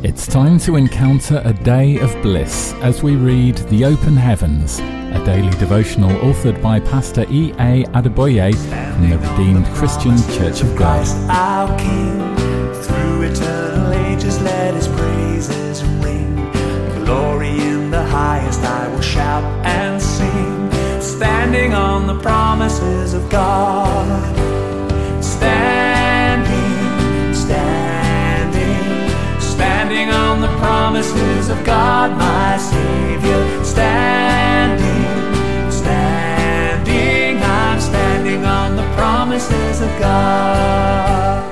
It's time to encounter a day of bliss as we read The Open Heavens, a daily devotional authored by Pastor E.A. Adeboye from the Redeemed Christian Church of God. Our King, through eternal ages, let His praises ring. Glory in the highest, I will shout and sing. Standing on the promises of God. Standing on the promises of God, my Savior. I'm standing on the promises of God.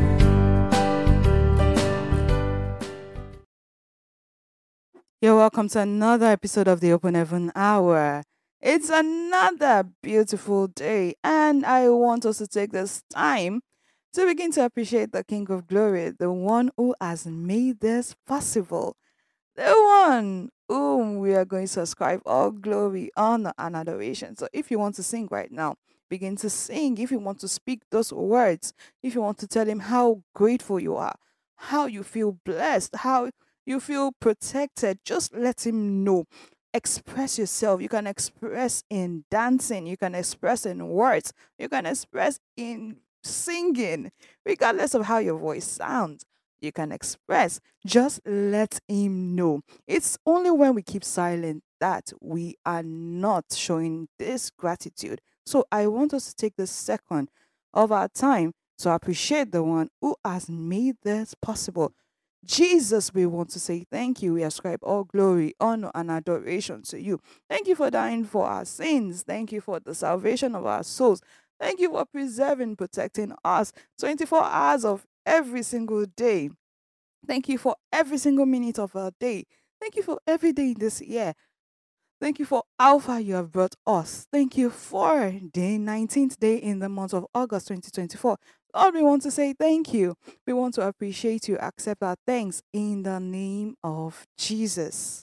You're welcome to another episode of the Open Heaven Hour. It's another beautiful day, and I want us to take this time to begin to appreciate the King of Glory, the one who has made this possible, the one whom we are going to ascribe all glory, honor, and adoration. So if you want to sing right now, begin to sing. If you want to speak those words, if you want to tell Him how grateful you are, how you feel blessed, how you feel protected, just let Him know. Express yourself. You can express in dancing, you can express in words, you can express in singing, regardless of how your voice sounds. You can express. Just let Him know. It's only when we keep silent that we are not showing this gratitude. So I want us to take the second of our time to appreciate the one who has made this possible. Jesus, we want to say thank you. We ascribe all glory, honor, and adoration to you. Thank you for dying for our sins. Thank you for the salvation of our souls. Thank you for preserving, protecting us 24 hours of every single day. Thank you for every single minute of our day. Thank you for every day in this year. Thank you for how far you have brought us. Thank you for the 19th day in the month of August 2024. Lord, we want to say thank you. We want to appreciate you. Accept our thanks in the name of Jesus.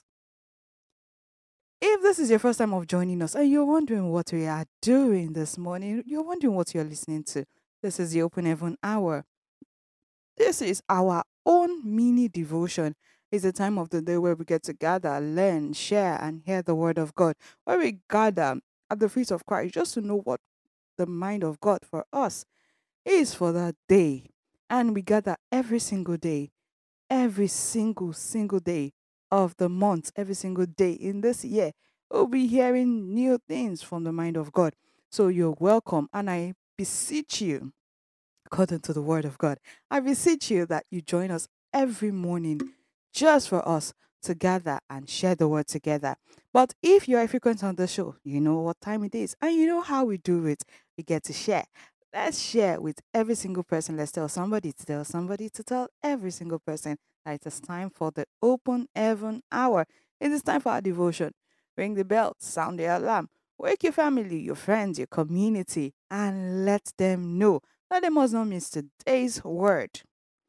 If this is your first time of joining us and you're wondering what we are doing this morning, you're wondering what you're listening to, this is the Open Heaven Hour. This is our own mini devotion. It's a time of the day where we get to gather, learn, share, and hear the word of God. Where we gather at the feet of Christ just to know what the mind of God for us is for that day. And we gather every single day, every single day of the month, every single day in this year. We'll be hearing new things from the mind of God. So you're welcome. And I beseech you, according to the word of God, I beseech you that you join us every morning just for us to gather and share the word together. But if you're a frequent on the show, you know what time it is and you know how we do it. We get to share. Let's share with every single person. Let's tell somebody to tell somebody to tell every single person that it is time for the Open Heaven Hour. It is time for our devotion. Ring the bell, sound the alarm, wake your family, your friends, your community, and let them know that they must not miss today's word.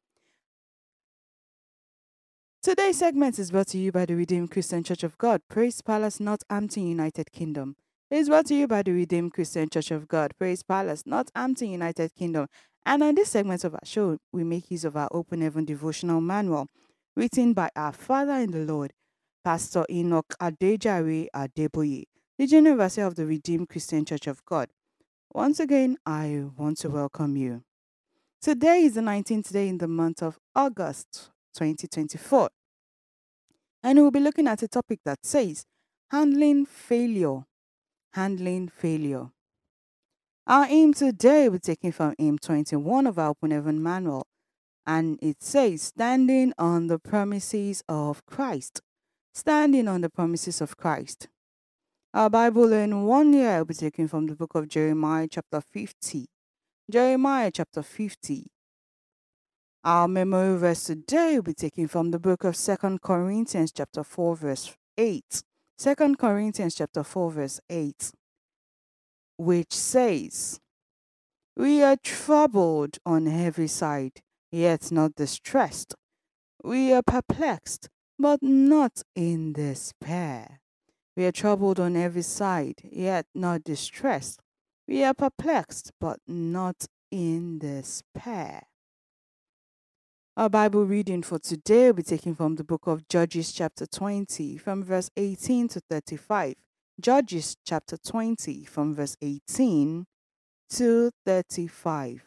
Today's segment is brought to you by the Redeemed Christian Church of God, Praise Palace, Northampton, United Kingdom. It is brought to you by the Redeemed Christian Church of God, Praise Palace, Northampton, United Kingdom. And on this segment of our show, we make use of our Open Heaven devotional manual, written by our Father in the Lord, Pastor Enoch Adejare Adeboye, the General Overseer of the Redeemed Christian Church of God. Once again, I want to welcome you. Today is the 19th day in the month of August 2024. And we'll be looking at a topic that says, handling failure. Handling failure. Our aim today will be taken from aim 21 of our Open Heaven Manual. And it says, standing on the promises of Christ. Standing on the promises of Christ. Our Bible in 1 year will be taken from the book of Jeremiah chapter 50. Jeremiah chapter 50. Our memory verse today will be taken from the book of 2 Corinthians chapter 4 verse 8. 2 Corinthians chapter 4 verse 8. Which says, we are troubled on every side, yet not distressed. We are perplexed, but not in despair. We are troubled on every side, yet not distressed. We are perplexed, but not in despair. Our Bible reading for today will be taken from the book of Judges, chapter 20, from verse 18 to 35. Judges, chapter 20, from verse 18 to 35.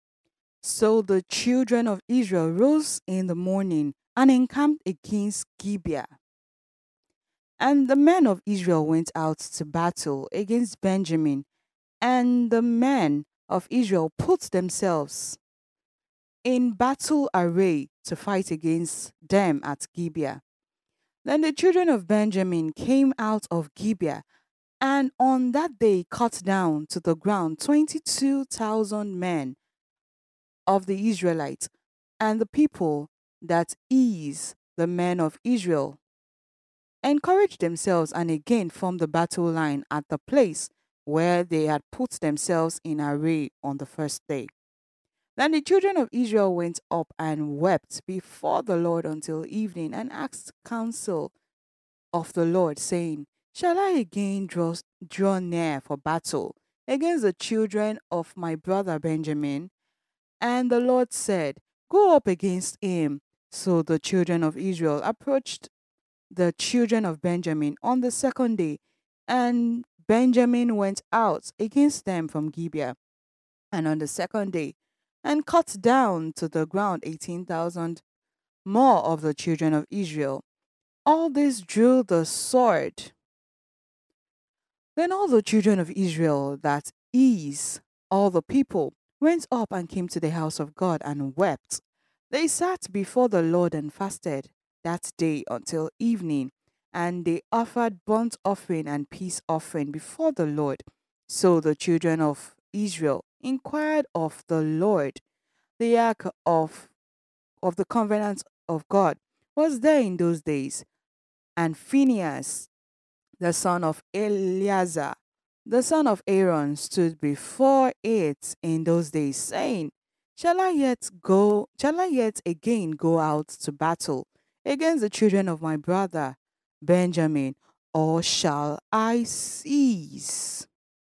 So the children of Israel rose in the morning and encamped against Gibeah. And the men of Israel went out to battle against Benjamin, and the men of Israel put themselves in battle array to fight against them at Gibeah. Then the children of Benjamin came out of Gibeah, and on that day cut down to the ground 22,000 men of the Israelites, and the people that is the men of Israel encouraged themselves and again formed the battle line at the place where they had put themselves in array on the first day. Then the children of Israel went up and wept before the Lord until evening, and asked counsel of the Lord, saying, Shall I again draw near for battle against the children of my brother Benjamin? And the Lord said, Go up against him. So the children of Israel approached the children of Benjamin on the second day, and Benjamin went out against them from Gibeah. And on the second day, and cut down to the ground 18,000 more of the children of Israel. All this drew the sword. Then all the children of Israel, that is, all the people, went up and came to the house of God and wept. They sat before the Lord and fasted that day until evening, and they offered burnt offering and peace offering before the Lord. So the children of Israel inquired of the Lord. The ark of the covenant of God was there in those days, and Phinehas, the son of Eleazar, the son of Aaron, stood before it in those days, saying, Shall I yet again go out to battle against the children of my brother Benjamin, or shall I cease?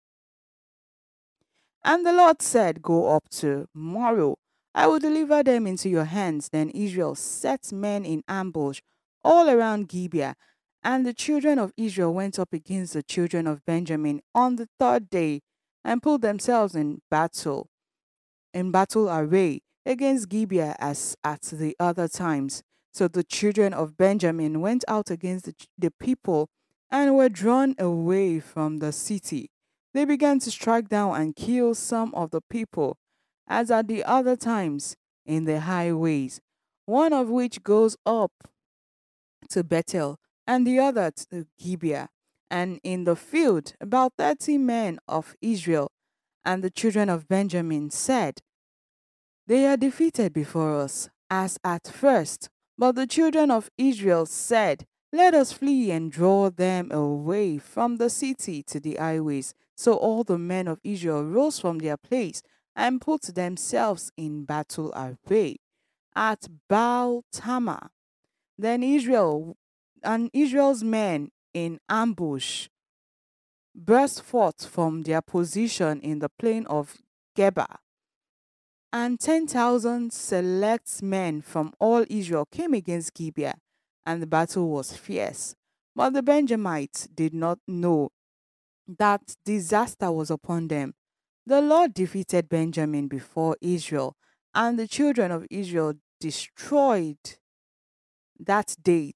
And the Lord said, Go up tomorrow. I will deliver them into your hands. Then Israel set men in ambush all around Gibeah. And the children of Israel went up against the children of Benjamin on the third day, and put themselves in battle array against Gibeah as at the other times. So the children of Benjamin went out against the people, and were drawn away from the city. They began to strike down and kill some of the people, as at the other times, in the highways, one of which goes up to Bethel, and the other to Gibeah. And in the field, about 30 men of Israel and the children of Benjamin said, They are defeated before us, as at first. But the children of Israel said, Let us flee and draw them away from the city to the highways. So all the men of Israel rose from their place and put themselves in battle array at Baal Tamar. Then Israel's men in ambush burst forth from their position in the plain of Geba. And 10,000 select men from all Israel came against Gibeah, and the battle was fierce. But the Benjamites did not know that disaster was upon them. The Lord defeated Benjamin before Israel, and the children of Israel destroyed that day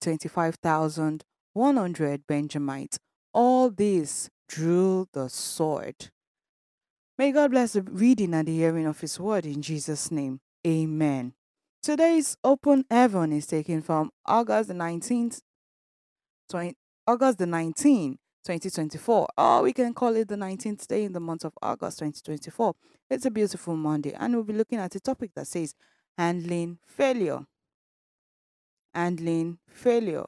25,100 Benjamites. All this drew the sword. May God bless the reading and the hearing of His word in Jesus' name. Amen. Today's open heaven is taken from August the 19th, 2024. Or we can call it the 19th day in the month of August 2024. It's a beautiful Monday, and we'll be looking at a topic that says handling failure. Handling failure.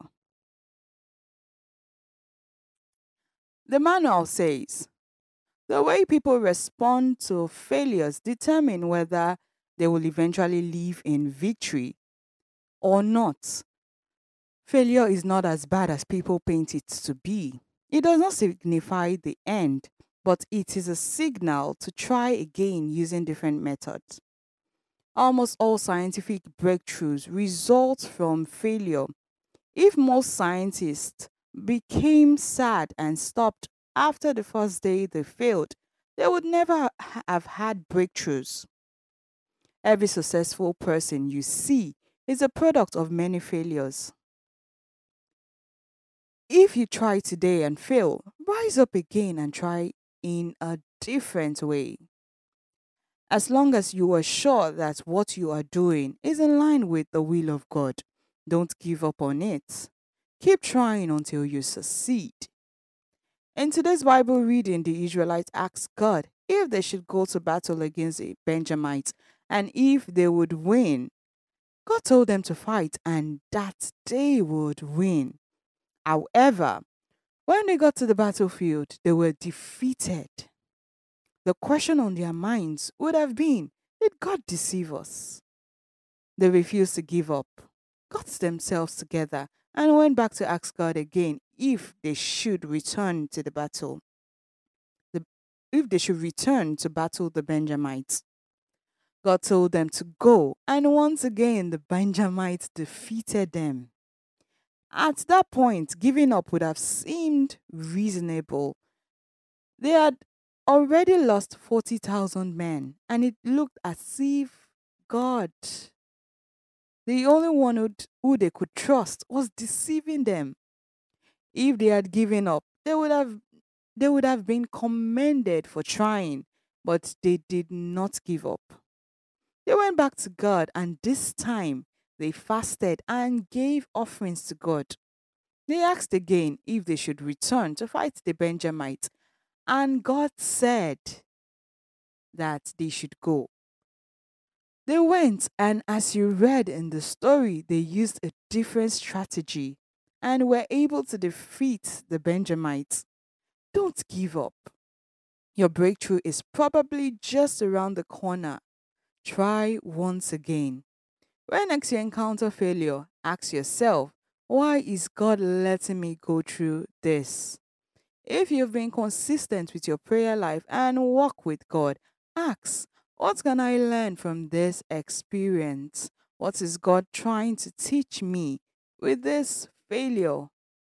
The manual says, the way people respond to failures determine whether they will eventually live in victory or not. Failure is not as bad as people paint it to be. It does not signify the end, but it is a signal to try again using different methods. Almost all scientific breakthroughs result from failure. If most scientists became sad and stopped after the first day they failed, they would never have had breakthroughs. Every successful person you see is a product of many failures. If you try today and fail, rise up again and try in a different way. As long as you are sure that what you are doing is in line with the will of God, don't give up on it. Keep trying until you succeed. In today's Bible reading, the Israelites asked God if they should go to battle against the Benjamites and if they would win. God told them to fight and that they would win. However, when they got to the battlefield, they were defeated. The question on their minds would have been, did God deceive us? They refused to give up, got themselves together, and went back to ask God again if they should return to the battle. If they should return to battle the Benjamites. God told them to go, and once again the Benjamites defeated them. At that point, giving up would have seemed reasonable. They had already lost 40,000 men, and it looked as if God, the only one who they could trust, was deceiving them. If they had given up, they would have been commended for trying, but they did not give up. They went back to God, and this time they fasted and gave offerings to God. They asked again if they should return to fight the Benjamites, and God said that they should go. They went, and as you read in the story, they used a different strategy and were able to defeat the Benjamites. Don't give up. Your breakthrough is probably just around the corner. Try once again. When next you encounter failure, ask yourself, why is God letting me go through this? If you've been consistent with your prayer life and walk with God, ask, what can I learn from this experience? What is God trying to teach me with this failure?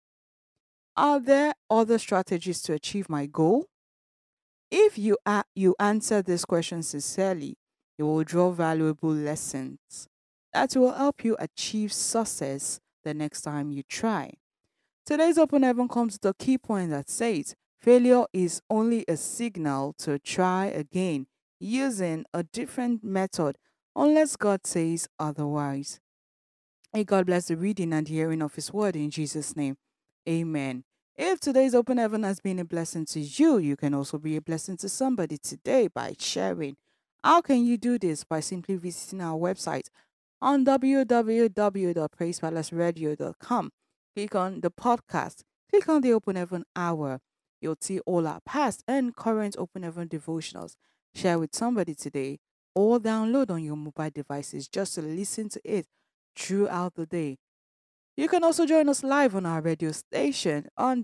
Are there other strategies to achieve my goal? If you answer this question sincerely, you will draw valuable lessons that will help you achieve success the next time you try. Today's Open Heaven comes to the key point that says failure is only a signal to try again using a different method unless God says otherwise. May God bless the reading and hearing of His word in Jesus' name. Amen. If today's Open Heaven has been a blessing to you, you can also be a blessing to somebody today by sharing. How can you do this? By simply visiting our website on www.praisepalaceradio.com. Click on the podcast. Click on the Open Heaven Hour. You'll see all our past and current Open Heaven devotionals. Share with somebody today or download on your mobile devices just to listen to it throughout the day. You can also join us live on our radio station on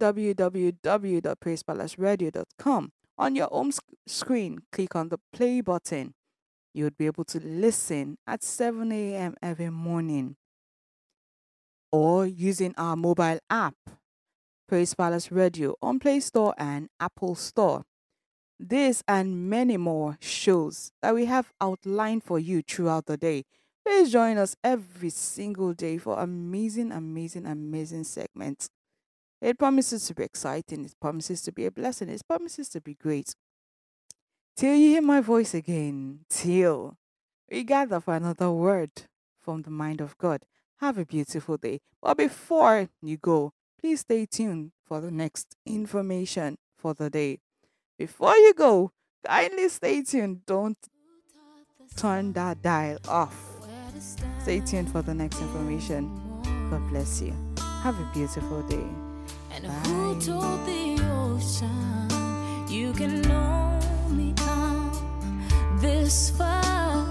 www.praisepalaceradio.com. On your home screen, click on the play button. You would be able to listen at 7 a.m. every morning. Or using our mobile app, Praise Palace Radio, on Play Store and Apple Store. This and many more shows that we have outlined for you throughout the day. Please join us every single day for amazing segments. It promises to be exciting. It promises to be a blessing. It promises to be great. Till you hear my voice again, till we gather for another word from the mind of God. Have a beautiful day. But before you go, please stay tuned for the next information for the day. Before you go, kindly stay tuned. Don't turn that dial off. Stay tuned for the next information. God bless you. Have a beautiful day. And who told the ocean you can only come this far?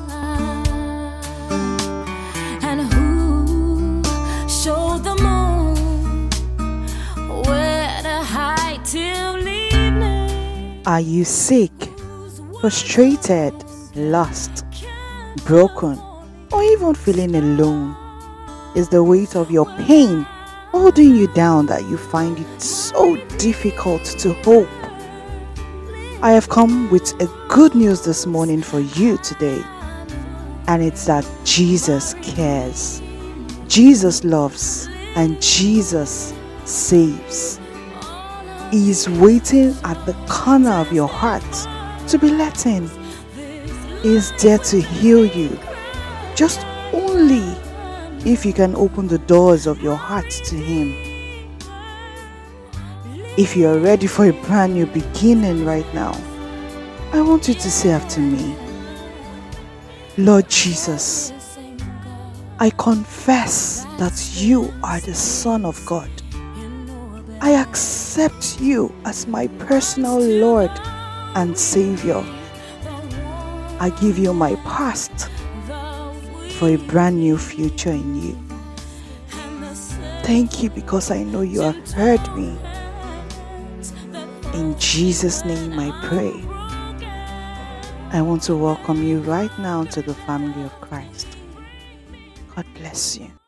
And who showed the moon where to hide till evening? Are you sick, frustrated, lost, broken, or even feeling alone? Is the weight of your pain holding you down that you find it so difficult to hope? I have come with a good news this morning for you today, and it's that Jesus cares, Jesus loves, and Jesus saves. He is waiting at the corner of your heart to be let in. He is there to heal you, just only if you can open the doors of your heart to Him. If you are ready for a brand new beginning right now, I want you to say after me, Lord Jesus, I confess that you are the Son of God. I accept you as my personal Lord and Savior. I give you my past for a brand new future in you. Thank you because I know you have heard me. In Jesus' name I pray. I want to welcome you right now to the family of Christ. God bless you.